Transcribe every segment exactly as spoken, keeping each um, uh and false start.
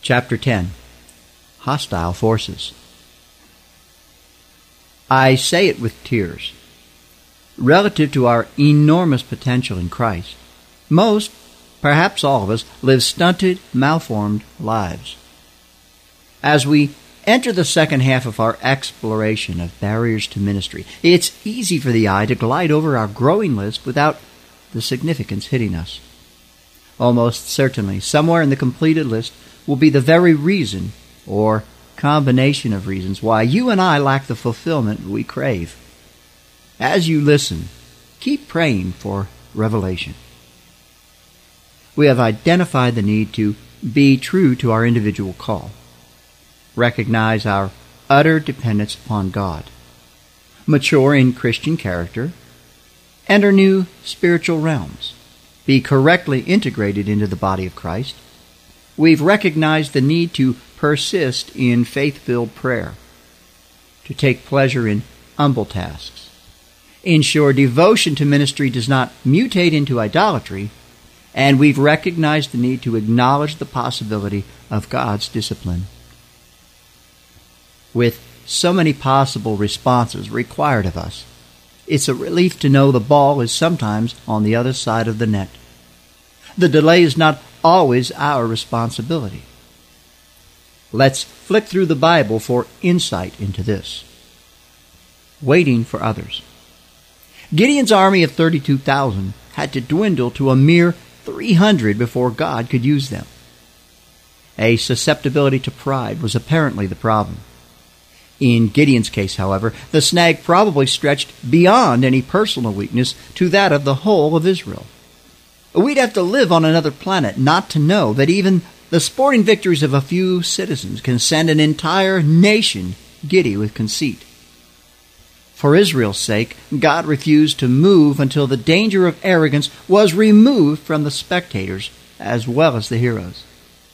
Chapter ten. Hostile Forces. I say it with tears. Relative to our enormous potential in Christ, most, perhaps all of us, live stunted, malformed lives. As we enter the second half of our exploration of barriers to ministry, it's easy for the eye to glide over our growing list without the significance hitting us. Almost certainly, somewhere in the completed list will be the very reason, or combination of reasons, why you and I lack the fulfillment we crave. As you listen, keep praying for revelation. We have identified the need to be true to our individual call, recognize our utter dependence upon God, mature in Christian character, enter new spiritual realms, be correctly integrated into the body of Christ. We've recognized the need to persist in faith-filled prayer, to take pleasure in humble tasks, ensure devotion to ministry does not mutate into idolatry, and we've recognized the need to acknowledge the possibility of God's discipline. With so many possible responses required of us, it's a relief to know the ball is sometimes on the other side of the net. The delay is not always our responsibility. Let's flick through the Bible for insight into this. Waiting for others. Gideon's army of thirty-two thousand had to dwindle to a mere three hundred before God could use them. A susceptibility to pride was apparently the problem. In Gideon's case, however, the snag probably stretched beyond any personal weakness to that of the whole of Israel. We'd have to live on another planet not to know that even the sporting victories of a few citizens can send an entire nation giddy with conceit. For Israel's sake, God refused to move until the danger of arrogance was removed from the spectators as well as the heroes.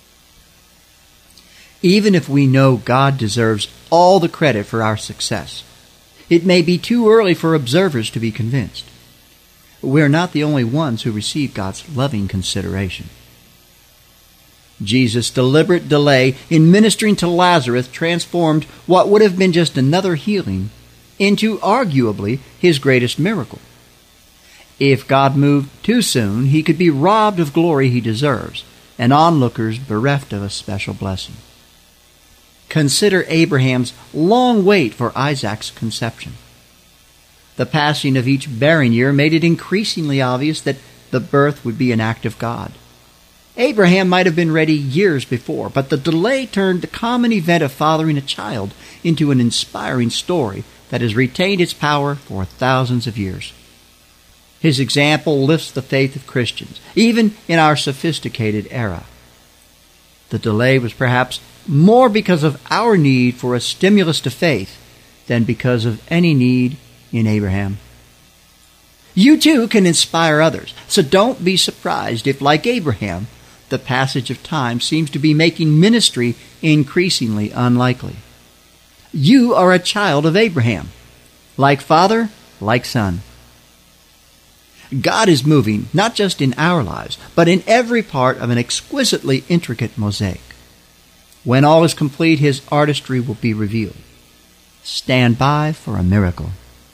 Even if we know God deserves all the credit for our success, it may be too early for observers to be convinced. We're not the only ones who receive God's loving consideration. Jesus' deliberate delay in ministering to Lazarus transformed what would have been just another healing into arguably his greatest miracle. If God moved too soon, he could be robbed of glory he deserves, and onlookers bereft of a special blessing. Consider Abraham's long wait for Isaac's conception. The passing of each barren year made it increasingly obvious that the birth would be an act of God. Abraham might have been ready years before, but the delay turned the common event of fathering a child into an inspiring story that has retained its power for thousands of years. His example lifts the faith of Christians, even in our sophisticated era. The delay was perhaps more because of our need for a stimulus to faith than because of any need in Abraham. You too can inspire others, so don't be surprised if, like Abraham, the passage of time seems to be making ministry increasingly unlikely. You are a child of Abraham. Like father, like son. God is moving, not just in our lives, but in every part of an exquisitely intricate mosaic. When all is complete, his artistry will be revealed. Stand by for a miracle.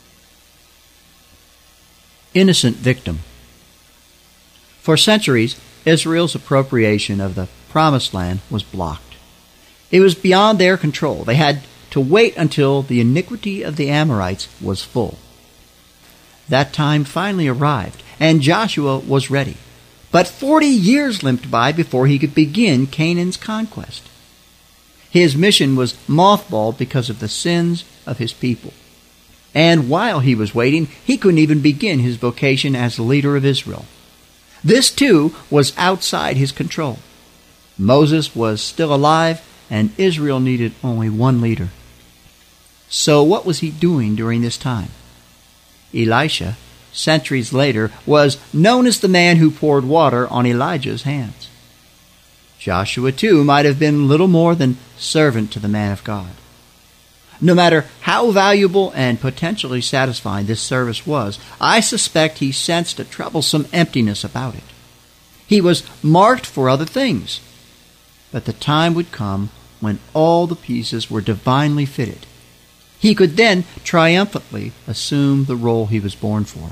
Innocent victim. For centuries, Israel's appropriation of the Promised Land was blocked. It was beyond their control. They had to wait until the iniquity of the Amorites was full. That time finally arrived, and Joshua was ready. But forty years limped by before he could begin Canaan's conquest. His mission was mothballed because of the sins of his people. And while he was waiting, he couldn't even begin his vocation as leader of Israel. This, too, was outside his control. Moses was still alive, and Israel needed only one leader. So what was he doing during this time? Elisha, centuries later, was known as the man who poured water on Elijah's hands. Joshua, too, might have been little more than servant to the man of God. No matter how valuable and potentially satisfying this service was, I suspect he sensed a troublesome emptiness about it. He was marked for other things, but the time would come when all the pieces were divinely fitted. He could then triumphantly assume the role he was born for.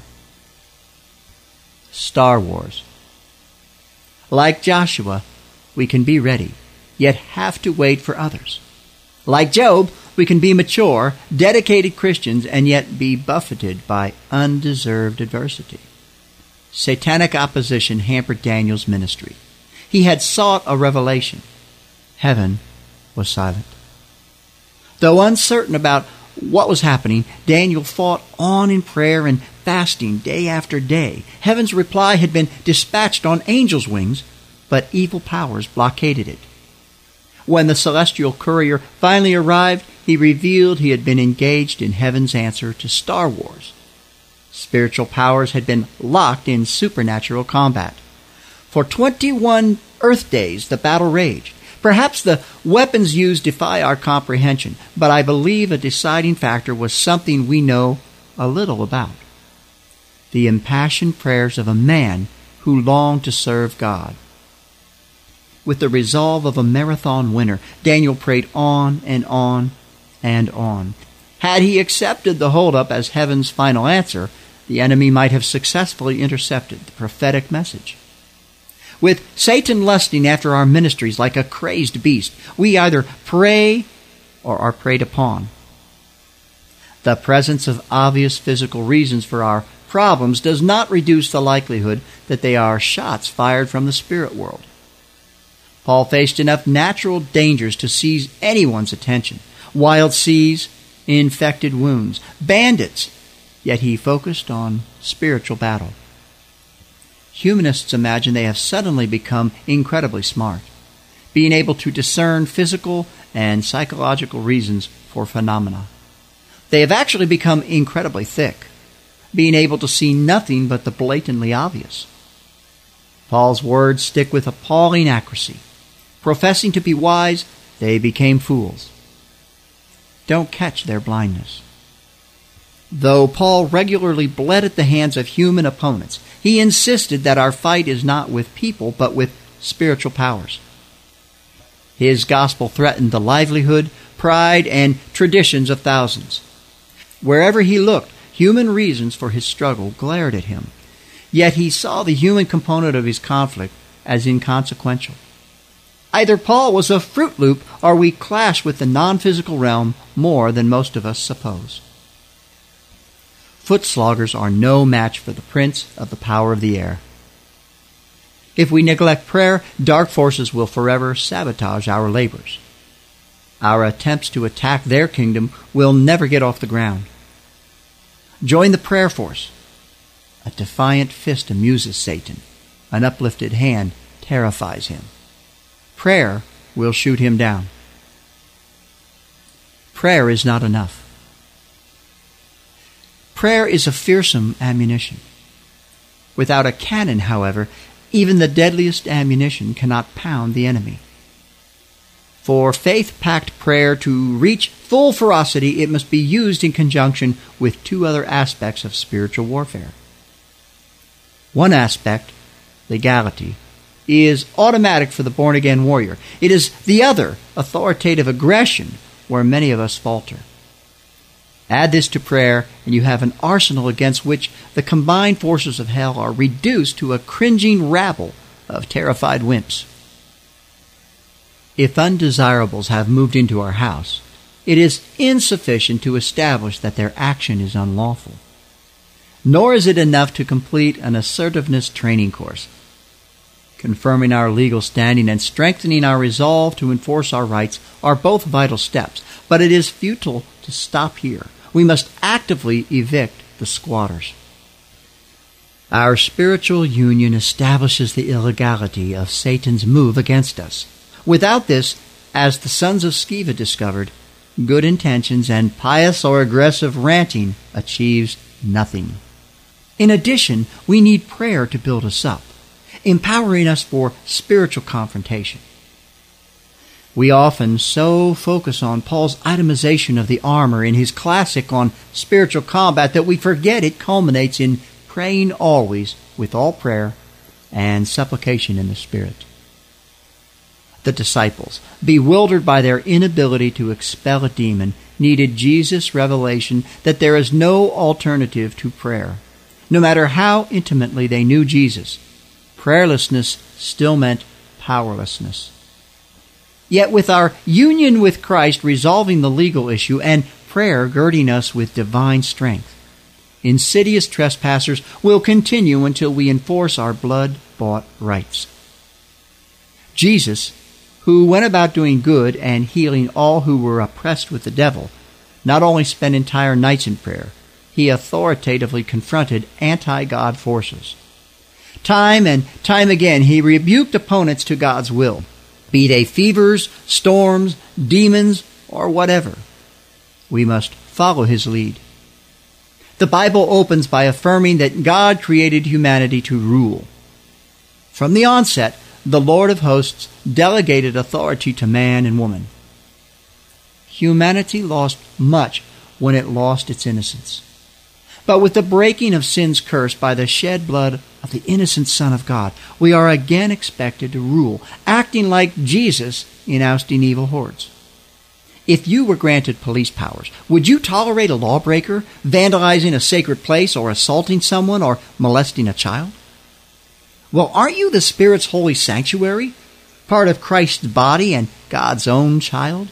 Star Wars. Like Joshua, we can be ready, yet have to wait for others. Like Job, we can be mature, dedicated Christians, and yet be buffeted by undeserved adversity. Satanic opposition hampered Daniel's ministry. He had sought a revelation. Heaven was silent. Though uncertain about what was happening, Daniel fought on in prayer and fasting day after day. Heaven's reply had been dispatched on angels' wings, but evil powers blockaded it. When the celestial courier finally arrived, he revealed he had been engaged in heaven's answer to Star Wars. Spiritual powers had been locked in supernatural combat. For twenty-one Earth days the battle raged. Perhaps the weapons used defy our comprehension, but I believe a deciding factor was something we know a little about. The impassioned prayers of a man who longed to serve God. With the resolve of a marathon winner, Daniel prayed on and on and on. Had he accepted the holdup as heaven's final answer, the enemy might have successfully intercepted the prophetic message. With Satan lusting after our ministries like a crazed beast, we either pray or are preyed upon. The presence of obvious physical reasons for our problems does not reduce the likelihood that they are shots fired from the spirit world. Paul faced enough natural dangers to seize anyone's attention. Wild seas, infected wounds, bandits, yet he focused on spiritual battle. Humanists imagine they have suddenly become incredibly smart, being able to discern physical and psychological reasons for phenomena. They have actually become incredibly thick, being able to see nothing but the blatantly obvious. Paul's words stick with appalling accuracy. Professing to be wise, they became fools. Don't catch their blindness. Though Paul regularly bled at the hands of human opponents, he insisted that our fight is not with people, but with spiritual powers. His gospel threatened the livelihood, pride, and traditions of thousands. Wherever he looked, human reasons for his struggle glared at him. Yet he saw the human component of his conflict as inconsequential. Either Paul was a Fruit Loop, or we clash with the non-physical realm more than most of us suppose. Foot sloggers are no match for the prince of the power of the air. If we neglect prayer, dark forces will forever sabotage our labors. Our attempts to attack their kingdom will never get off the ground. Join the prayer force. A defiant fist amuses Satan. An uplifted hand terrifies him. Prayer will shoot him down. Prayer is not enough. Prayer is a fearsome ammunition. Without a cannon, however, even the deadliest ammunition cannot pound the enemy. For faith-packed prayer to reach full ferocity, it must be used in conjunction with two other aspects of spiritual warfare. One aspect, legality, is automatic for the born-again warrior. It is the other, authoritative aggression, where many of us falter. Add this to prayer, and you have an arsenal against which the combined forces of hell are reduced to a cringing rabble of terrified wimps. If undesirables have moved into our house, it is insufficient to establish that their action is unlawful. Nor is it enough to complete an assertiveness training course. Confirming our legal standing and strengthening our resolve to enforce our rights are both vital steps, but it is futile to stop here. We must actively evict the squatters. Our spiritual union establishes the illegality of Satan's move against us. Without this, as the sons of Sceva discovered, good intentions and pious or aggressive ranting achieves nothing. In addition, we need prayer to build us up, empowering us for spiritual confrontation. We often so focus on Paul's itemization of the armor in his classic on spiritual combat that we forget it culminates in praying always with all prayer and supplication in the Spirit. The disciples, bewildered by their inability to expel a demon, needed Jesus' revelation that there is no alternative to prayer. No matter how intimately they knew Jesus, prayerlessness still meant powerlessness. Yet with our union with Christ resolving the legal issue and prayer girding us with divine strength, insidious trespassers will continue until we enforce our blood-bought rights. Jesus, who went about doing good and healing all who were oppressed with the devil, not only spent entire nights in prayer, he authoritatively confronted anti-God forces. Time and time again, he rebuked opponents to God's will, be they fevers, storms, demons, or whatever. We must follow his lead. The Bible opens by affirming that God created humanity to rule. From the onset, the Lord of hosts delegated authority to man and woman. Humanity lost much when it lost its innocence. But with the breaking of sin's curse by the shed blood of the innocent Son of God, we are again expected to rule, acting like Jesus in ousting evil hordes. If you were granted police powers, would you tolerate a lawbreaker vandalizing a sacred place or assaulting someone or molesting a child? Well, aren't you the Spirit's holy sanctuary, part of Christ's body and God's own child?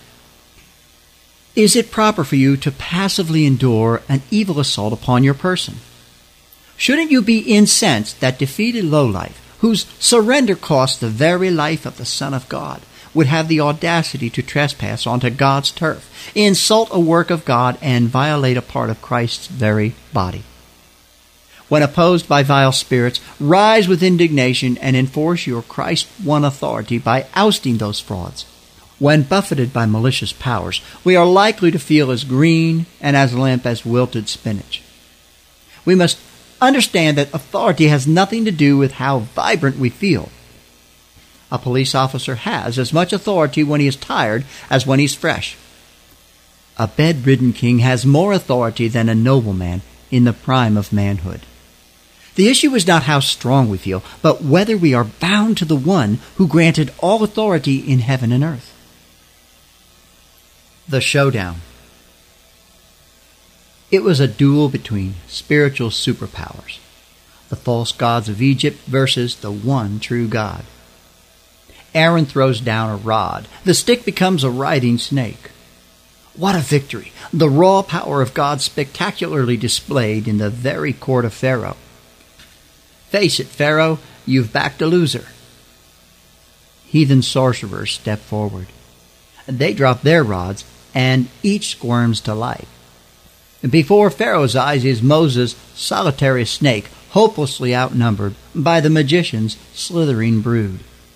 Is it proper for you to passively endure an evil assault upon your person? Shouldn't you be incensed that defeated lowlife, whose surrender cost the very life of the Son of God, would have the audacity to trespass onto God's turf, insult a work of God, and violate a part of Christ's very body? When opposed by vile spirits, rise with indignation and enforce your Christ-won authority by ousting those frauds. When buffeted by malicious powers, we are likely to feel as green and as limp as wilted spinach. We must understand that authority has nothing to do with how vibrant we feel. A police officer has as much authority when he is tired as when he's fresh. A bedridden king has more authority than a nobleman in the prime of manhood. The issue is not how strong we feel, but whether we are bound to the one who granted all authority in heaven and earth. The showdown. It was a duel between spiritual superpowers, the false gods of Egypt versus the one true God. Aaron throws down a rod. The stick becomes a writhing snake. What a victory! The raw power of God spectacularly displayed in the very court of Pharaoh. Face it, Pharaoh, you've backed a loser. Heathen sorcerers step forward. They drop their rods, and each squirms to life. Before Pharaoh's eyes is Moses' solitary snake, hopelessly outnumbered by the magician's slithering brood.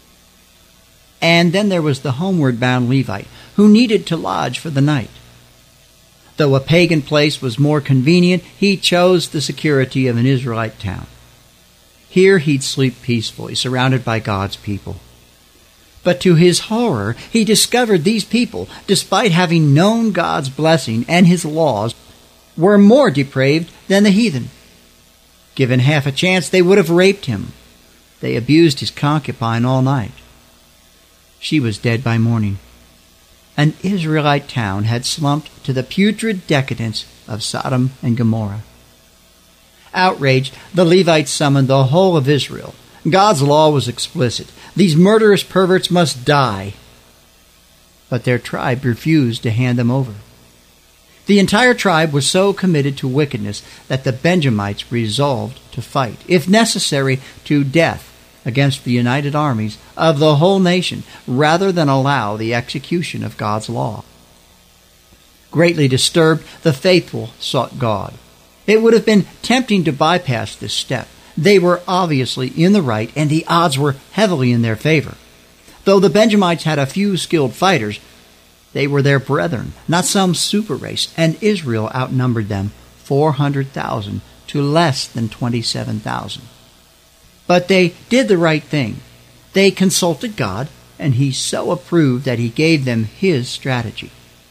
And then there was the homeward-bound Levite, who needed to lodge for the night. Though a pagan place was more convenient, he chose the security of an Israelite town. Here he'd sleep peacefully, surrounded by God's people. But to his horror, he discovered these people, despite having known God's blessing and his laws, were more depraved than the heathen. Given half a chance, they would have raped him. They abused his concubine all night. She was dead by morning. An Israelite town had slumped to the putrid decadence of Sodom and Gomorrah. Outraged, the Levites summoned the whole of Israel. God's law was explicit. These murderous perverts must die. But their tribe refused to hand them over. The entire tribe was so committed to wickedness that the Benjamites resolved to fight, if necessary, to death against the united armies of the whole nation, rather than allow the execution of God's law. Greatly disturbed, the faithful sought God. It would have been tempting to bypass this step. They were obviously in the right, and the odds were heavily in their favor. Though the Benjamites had a few skilled fighters, they were their brethren, not some super race, and Israel outnumbered them four hundred thousand to less than twenty-seven thousand. But they did the right thing. They consulted God, and he so approved that he gave them his strategy.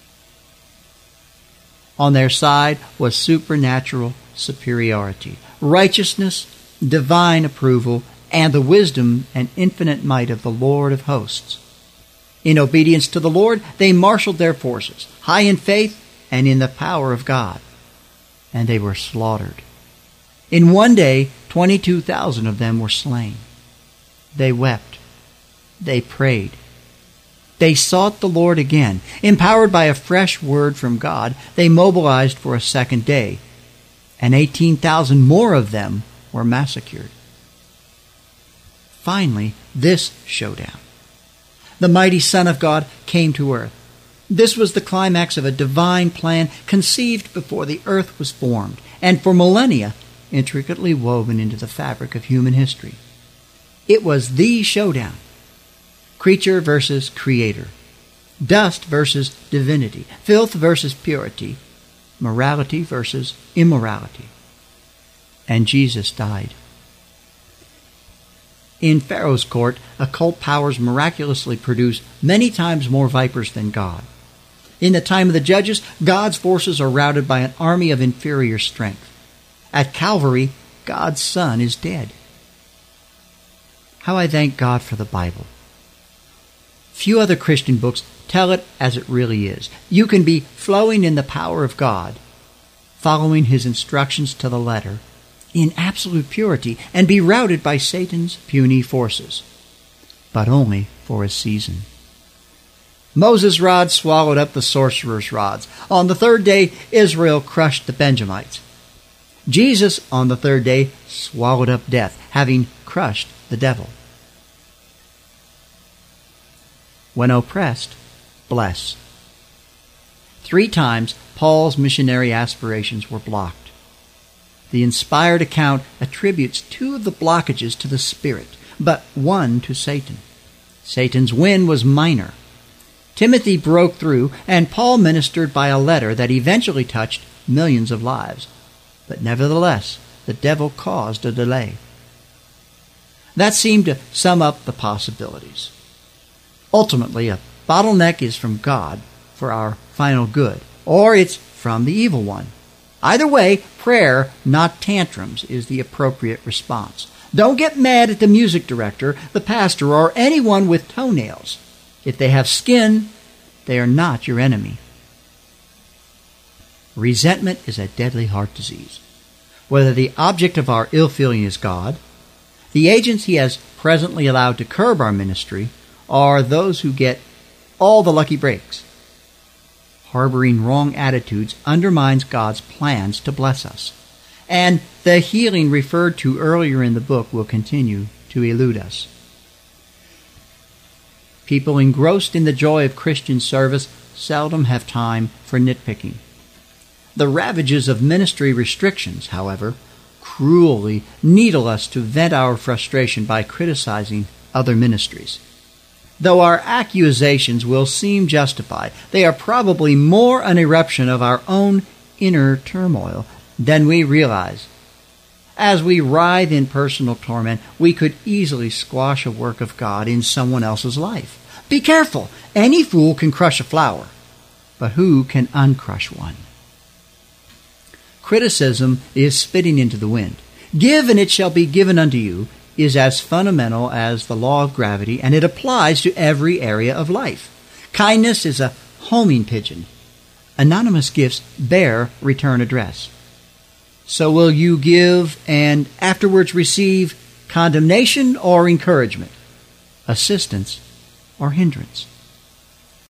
On their side was supernatural superiority, righteousness, divine approval, and the wisdom and infinite might of the Lord of hosts. In obedience to the Lord, they marshaled their forces, high in faith and in the power of God. And they were slaughtered. In one day, twenty-two thousand of them were slain. They wept. They prayed. They sought the Lord again. Empowered by a fresh word from God, they mobilized for a second day, and eighteen thousand more of them were massacred. Finally, this showdown. The mighty Son of God came to earth. This was the climax of a divine plan conceived before the earth was formed, and for millennia intricately woven into the fabric of human history. It was the showdown. Creature versus creator. Dust versus divinity. Filth versus purity. Morality versus immorality. And Jesus died. In Pharaoh's court, occult powers miraculously produce many times more vipers than God. In the time of the judges, God's forces are routed by an army of inferior strength. At Calvary, God's Son is dead. How I thank God for the Bible. Few other Christian books tell it as it really is. You can be flowing in the power of God, following His instructions to the letter, in absolute purity, and be routed by Satan's puny forces, but only for a season. Moses' rod swallowed up the sorcerer's rods. On the third day, Israel crushed the Benjamites. Jesus, on the third day, swallowed up death, having crushed the devil. When oppressed, bless. Three times, Paul's missionary aspirations were blocked. The inspired account attributes two of the blockages to the Spirit, but one to Satan. Satan's win was minor. Timothy broke through, and Paul ministered by a letter that eventually touched millions of lives. But nevertheless, the devil caused a delay. That seemed to sum up the possibilities. Ultimately, a bottleneck is from God for our final good, or it's from the evil one. Either way, prayer, not tantrums, is the appropriate response. Don't get mad at the music director, the pastor, or anyone with toenails. If they have skin, they are not your enemy. Resentment is a deadly heart disease. Whether the object of our ill feeling is God, the agents He has presently allowed to curb our ministry, or those who get all the lucky breaks. Harboring wrong attitudes undermines God's plans to bless us, and the healing referred to earlier in the book will continue to elude us. People engrossed in the joy of Christian service seldom have time for nitpicking. The ravages of ministry restrictions, however, cruelly needle us to vent our frustration by criticizing other ministries. Though our accusations will seem justified, they are probably more an eruption of our own inner turmoil than we realize. As we writhe in personal torment, we could easily squash a work of God in someone else's life. Be careful! Any fool can crush a flower, but who can uncrush one? Criticism is spitting into the wind. Give, and it shall be given unto you, is as fundamental as the law of gravity, and it applies to every area of life. Kindness is a homing pigeon. Anonymous gifts bear return address. So will you give and afterwards receive condemnation or encouragement, assistance or hindrance?